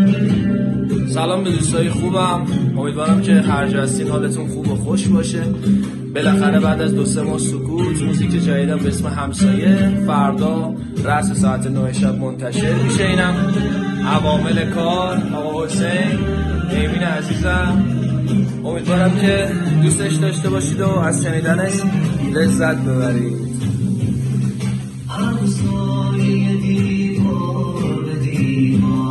سلام به دوستای خوبم، امیدوارم که هر جا هستین حالتون خوب و خوش باشه. بالاخره بعد از 2-3 ماه سکوت موزیک جدیدم به اسم همسایه فردا رأس ساعت 9 شب منتشر میشه. اینم عوامل کار آقا حسین ایمین عزیزم. امیدوارم که دوستش داشته باشید و از شنیدنش لذت ببرید. همسایه دیوار به دیوار